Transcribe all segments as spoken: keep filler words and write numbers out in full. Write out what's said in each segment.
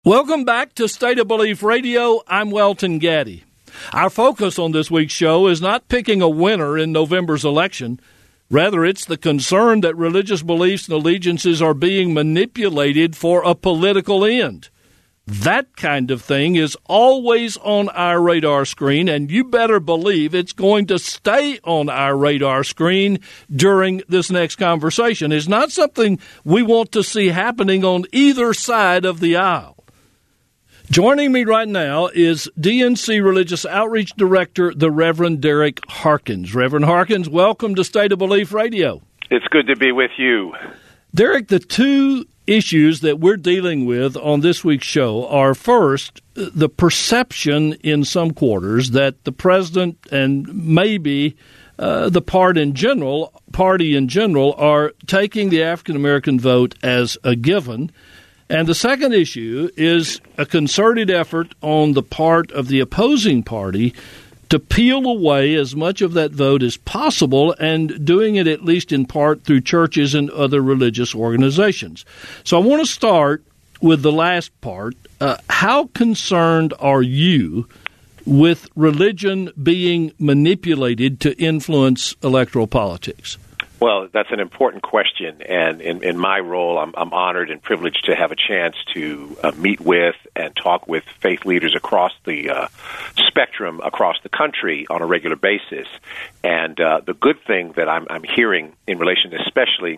Welcome back to State of Belief Radio. I'm Welton Gaddy. Our focus on this week's show is not picking a winner in November's election. Rather, it's the concern that religious beliefs and allegiances are being manipulated for a political end. That kind of thing is always on our radar screen, and you better believe it's going to stay on our radar screen during this next conversation. It's not something we want to see happening on either side of the aisle. Joining me right now is D N C Religious Outreach Director, the Reverend Derek Harkins. Reverend Harkins, welcome to State of Belief Radio. It's good to be with you. Derek, the two issues that we're dealing with on this week's show are, first, the perception in some quarters that the president and maybe uh, the part in general, party in general are taking the African-American vote as a given. And the second issue is a concerted effort on the part of the opposing party to peel away as much of that vote as possible, and doing it at least in part through churches and other religious organizations. So I want to start with the last part. Uh, how concerned are you with religion being manipulated to influence electoral politics? Well, that's an important question, and in, in my role, I'm, I'm honored and privileged to have a chance to uh, meet with and talk with faith leaders across the uh, spectrum, across the country on a regular basis. And uh, the good thing that I'm, I'm hearing in relation especially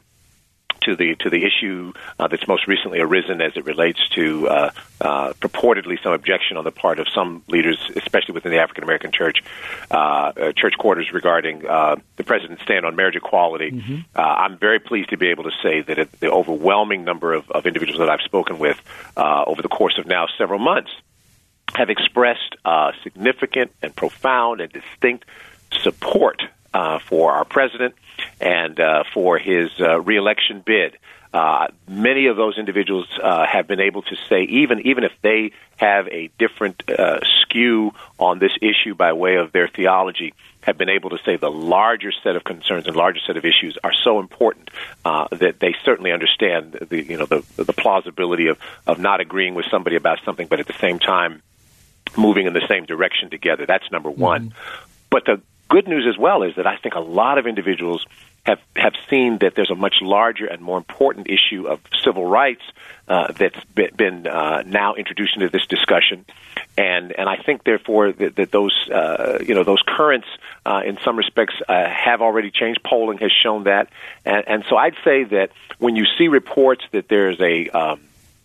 to the to the issue uh, that's most recently arisen as it relates to uh, uh, purportedly some objection on the part of some leaders, especially within the African American church, uh, uh, church quarters regarding uh, the president's stand on marriage equality. Mm-hmm. Uh, I'm very pleased to be able to say that it, the overwhelming number of, of individuals that I've spoken with uh, over the course of now several months have expressed uh, significant and profound and distinct support uh, for our president and uh, for his uh, reelection bid. Uh, many of those individuals uh, have been able to say, even even if they have a different uh, skew on this issue by way of their theology, have been able to say the larger set of concerns and larger set of issues are so important uh, that they certainly understand the you know the the plausibility of of not agreeing with somebody about something, but at the same time moving in the same direction together. That's number one. Mm-hmm. But the good news as well is that I think a lot of individuals have, have seen that there's a much larger and more important issue of civil rights uh, that's been, been uh, now introduced into this discussion, and and I think therefore that, that those uh, you know those currents uh, in some respects uh, have already changed. Polling has shown that, and, and so I'd say that when you see reports that there's a um,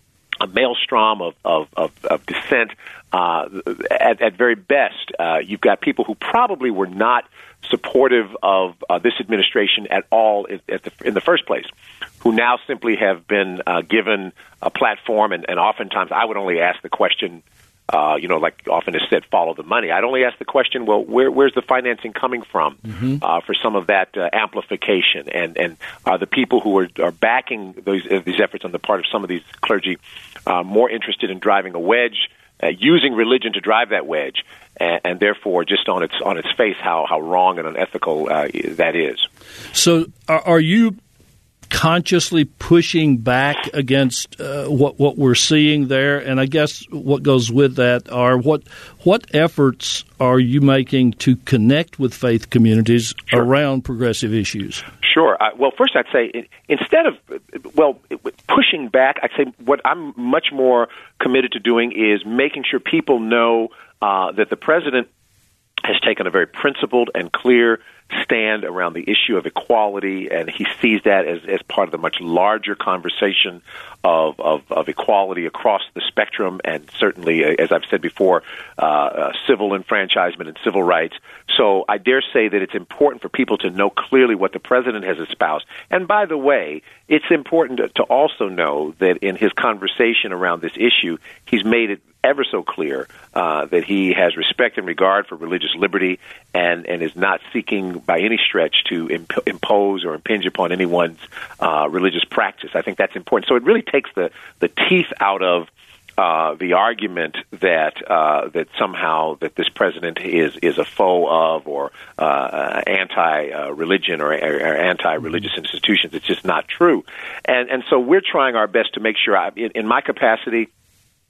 a maelstrom of, of, of, of dissent, uh, at, at very best, uh, you've got people who probably were not supportive of uh, this administration at all in, at the, in the first place, who now simply have been uh, given a platform, and, and oftentimes I would only ask the question, uh, you know, like often is said, follow the money. I'd only ask the question, well, where, where's the financing coming from mm-hmm. uh, for some of that uh, amplification? And, and are the people who are, are backing those, uh, these efforts on the part of some of these clergy uh, more interested in driving a wedge, uh, using religion to drive that wedge, and, and therefore just on its on its face how, how wrong and unethical uh, that is. So are, are you consciously pushing back against uh, what what we're seeing there? And I guess what goes with that are what what efforts are you making to connect with faith communities sure. around progressive issues? Sure. Uh, well, first I'd say instead of, well, pushing back, I'd say what I'm much more committed to doing is making sure people know uh, that the president has taken a very principled and clear stand around the issue of equality, and he sees that as, as part of the much larger conversation of, of, of equality across the spectrum, and certainly, as I've said before, uh, uh, civil enfranchisement and civil rights. So I dare say that it's important for people to know clearly what the president has espoused. And by the way, it's important to, to also know that in his conversation around this issue, he's made it ever so clear uh, that he has respect and regard for religious liberty, and, and is not seeking by any stretch to imp- impose or impinge upon anyone's uh, religious practice. I think that's important. So it really takes the, the teeth out of uh, the argument that uh, that somehow that this president is, is a foe of or uh, anti-religion or, or anti-religious institutions. It's just not true. And, and so we're trying our best to make sure, I, in, in my capacity,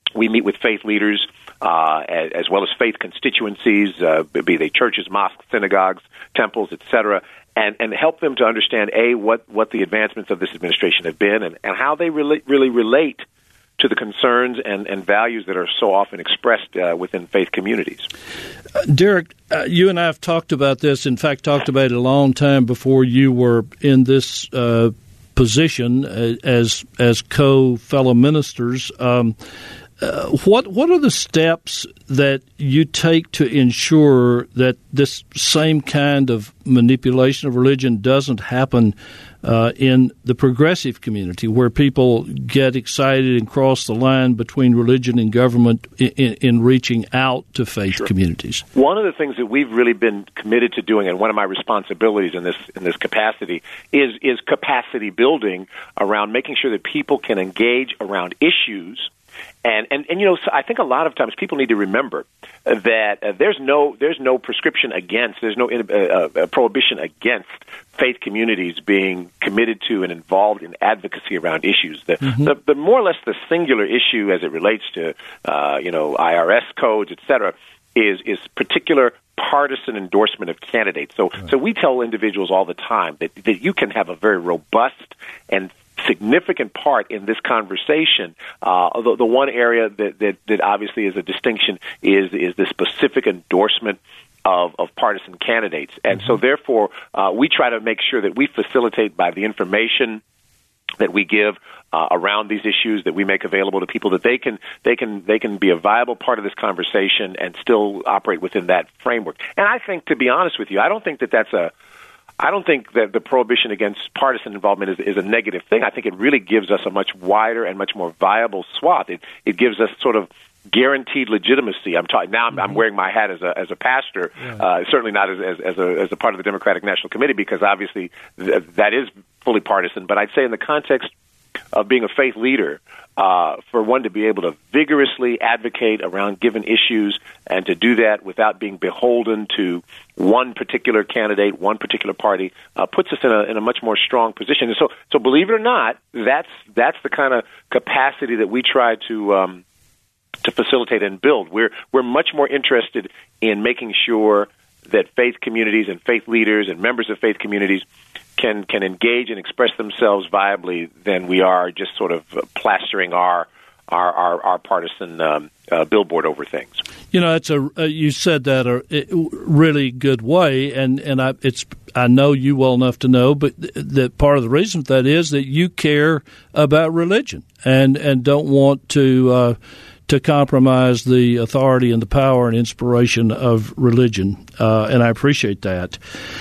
We meet with faith leaders uh, as, as well as faith constituencies, uh, be they churches, mosques, synagogues, temples, et cetera, and, and help them to understand, A, what, what the advancements of this administration have been and, and how they really, really relate to the concerns and, and values that are so often expressed uh, within faith communities. Uh, Derek, uh, you and I have talked about this, in fact, talked about it a long time before you were in this uh, position uh, as as co-fellow ministers. Um, uh, what what are the steps that you take to ensure that this same kind of manipulation of religion doesn't happen Uh, in the progressive community, where people get excited and cross the line between religion and government in, in, in reaching out to faith Sure. communities? One of the things that we've really been committed to doing, and one of my responsibilities in this in this capacity, is is capacity building around making sure that people can engage around issues. And, and, and you know, so I think a lot of times people need to remember that uh, there's no there's no prescription against, there's no uh, uh, prohibition against faith communities being committed to and involved in advocacy around issues. The, mm-hmm. the, the more or less the singular issue as it relates to, uh, you know, I R S codes, et cetera, is is particular partisan endorsement of candidates. So, right. so we tell individuals all the time that, that you can have a very robust and significant part in this conversation. Uh, the, the one area that, that, that obviously is a distinction is is the specific endorsement of, of partisan candidates. And mm-hmm. so therefore, uh, we try to make sure that we facilitate by the information that we give uh, around these issues, that we make available to people, that they can they can they can be a viable part of this conversation and still operate within that framework. And I think, to be honest with you, I don't think that that's a I don't think that the prohibition against partisan involvement is, is a negative thing. I think it really gives us a much wider and much more viable swath. It it gives us sort of guaranteed legitimacy. I'm talking now. I'm, I'm wearing my hat as a as a pastor, yeah. uh, certainly not as, as as a as a part of the Democratic National Committee, because obviously th- that is fully partisan. But I'd say in the context of being a faith leader, uh, for one to be able to vigorously advocate around given issues and to do that without being beholden to one particular candidate, one particular party, uh, puts us in a in a much more strong position. And so, so believe it or not, that's that's the kind of capacity that we try to um, to facilitate and build. We're we're much more interested in making sure that faith communities and faith leaders and members of faith communities can can engage and express themselves viably than we are just sort of plastering our our our, our partisan um, uh, billboard over things. You know, it's a uh, you said that a really good way, and and I it's I know you well enough to know, but th- that part of the reason for that is that you care about religion and and don't want to. Uh, to compromise the authority and the power and inspiration of religion, uh, and I appreciate that.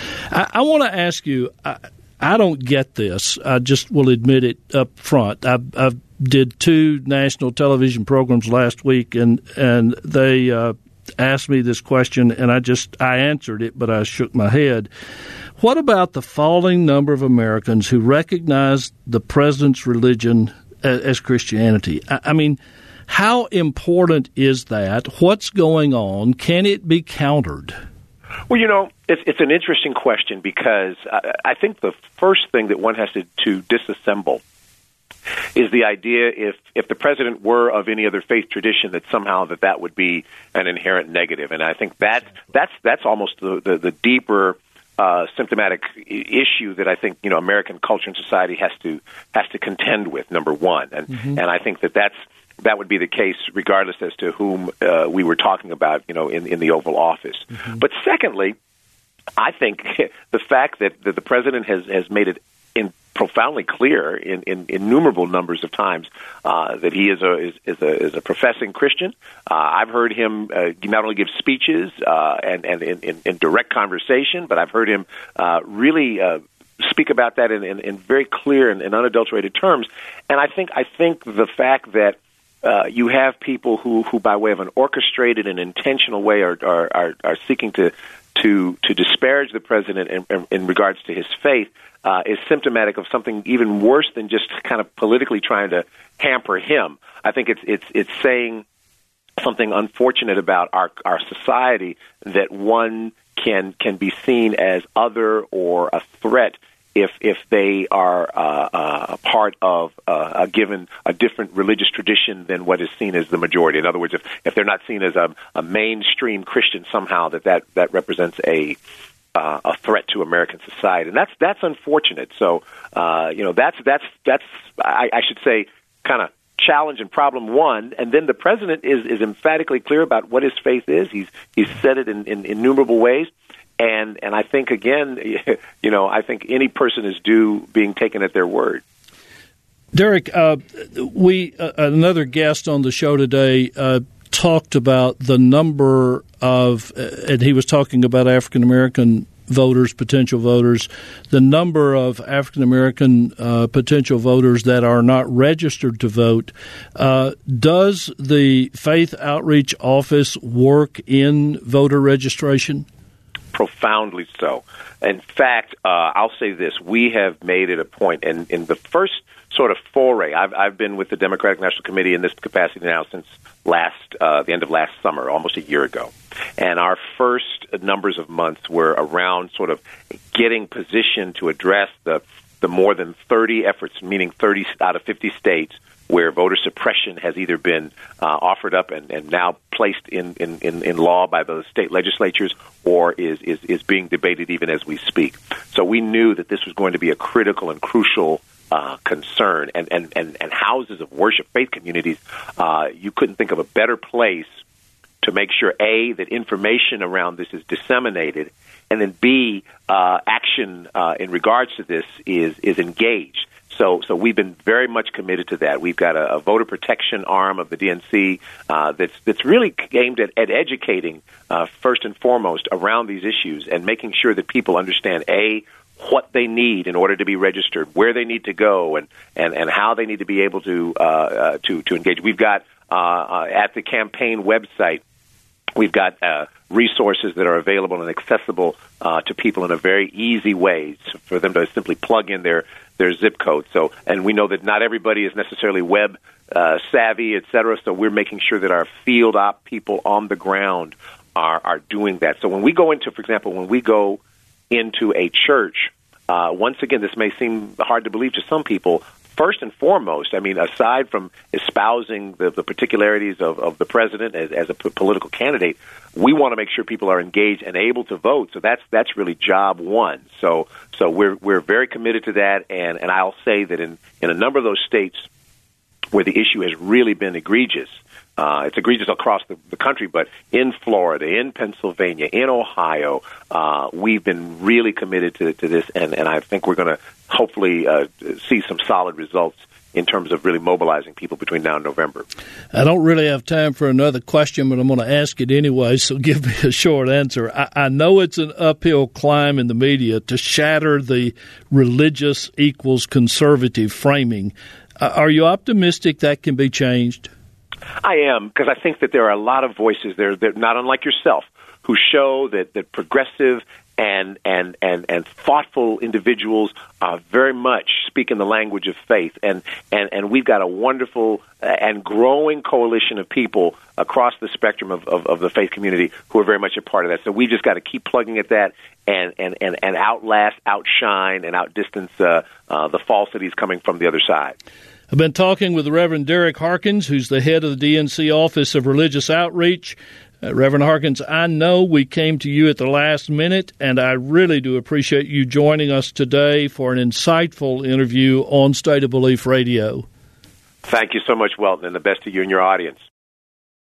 I, I want to ask you, I, I don't get this. I just will admit it up front. I, I did two national television programs last week, and, and they uh, asked me this question, and I just I answered it, but I shook my head. What about the falling number of Americans who recognize the president's religion as, as Christianity? I, I mean, how important is that? What's going on? Can it be countered? Well, you know, it's, it's an interesting question because I, I think the first thing that one has to, to disassemble is the idea if, if the president were of any other faith tradition that somehow that that would be an inherent negative. And I think that that's that's almost the, the, the deeper uh, symptomatic issue that I think, you know, American culture and society has to has to contend with, number one. And mm-hmm. and I think that that's that would be the case regardless as to whom uh, we were talking about, you know, in, in the Oval Office. Mm-hmm. But secondly, I think the fact that, that the president has, has made it in profoundly clear in, in innumerable numbers of times uh, that he is a is, is a is a professing Christian. Uh, I've heard him uh, not only give speeches uh, and and in, in, in direct conversation, but I've heard him uh, really uh, speak about that in, in, in very clear and, and unadulterated terms. And I think I think the fact that Uh, you have people who, who, by way of an orchestrated and intentional way, are are, are, are seeking to to to disparage the president in, in, in regards to his faith uh, is symptomatic of something even worse than just kind of politically trying to hamper him. I think it's it's it's saying something unfortunate about our our society, that one can can be seen as other or a threat if if they are uh, uh, a part of uh, a given a different religious tradition than what is seen as the majority. In other words, if, if they're not seen as a, a mainstream Christian somehow, that that, that represents a uh, a threat to American society, and that's that's unfortunate. So uh, you know that's that's that's I, I should say kind of challenge and problem one, and then the president is, is emphatically clear about what his faith is. He's he's said it in, in innumerable ways, and and I think again, you know, I think any person is due being taken at their word. Derek, uh, we uh, another guest on the show today uh, talked about the number of, uh, and he was talking about African American voters, potential voters, the number of African American uh, potential voters that are not registered to vote. Uh, does the Faith Outreach Office work in voter registration? Profoundly so. In fact, uh, I'll say this: we have made it a point, and in the first sort of foray, I've, I've been with the Democratic National Committee in this capacity now since last uh, the end of last summer, almost a year ago. And our first numbers of months were around sort of getting positioned to address the the more than thirty efforts, meaning thirty out of fifty states, where voter suppression has either been uh, offered up and, and now placed in, in, in, in law by those state legislatures, or is, is, is being debated even as we speak. So we knew that this was going to be a critical and crucial uh, concern. And, and, and, and houses of worship, faith communities, uh, you couldn't think of a better place to make sure, A, that information around this is disseminated, and then B, uh, action uh, in regards to this is is engaged. So, so we've been very much committed to that. We've got a, a voter protection arm of the D N C uh, that's that's really aimed at, at educating uh, first and foremost around these issues and making sure that people understand, A, what they need in order to be registered, where they need to go, and, and, and how they need to be able to uh, uh, to to engage. We've got uh, uh, at the campaign website, we've got uh, resources that are available and accessible uh, to people in a very easy way for them to simply plug in their, their zip code. So, and we know that not everybody is necessarily web uh, savvy, et cetera. So we're making sure that our field op people on the ground are, are doing that. So when we go into, for example, when we go into a church, uh, once again, this may seem hard to believe to some people. First and foremost, I mean, aside from espousing the, the particularities of, of the president as, as a p- political candidate, we want to make sure people are engaged and able to vote. So that's that's really job one. So so we're we're very committed to that, and, and I'll say that in, in a number of those states where the issue has really been egregious, uh, it's egregious across the, the country, but in Florida, in Pennsylvania, in Ohio, uh, we've been really committed to, to this, and, and I think we're going to hopefully uh, see some solid results in terms of really mobilizing people between now and November. I don't really have time for another question, but I'm going to ask it anyway, so give me a short answer. I, I know it's an uphill climb in the media to shatter the religious equals conservative framing. Uh, are you optimistic that can be changed? I am, because I think that there are a lot of voices there that, not unlike yourself, who show that, that progressive and, and, and, and thoughtful individuals uh, very much speak in the language of faith. And, and, and we've got a wonderful and growing coalition of people across the spectrum of, of, of the faith community who are very much a part of that. So we've just got to keep plugging at that and, and, and, and outlast, outshine, and outdistance uh, uh, the falsities coming from the other side. I've been talking with the Reverend Derek Harkins, who's the head of the D N C Office of Religious Outreach. Uh, Reverend Harkins, I know we came to you at the last minute, and I really do appreciate you joining us today for an insightful interview on State of Belief Radio. Thank you so much, Welton, and the best to you and your audience.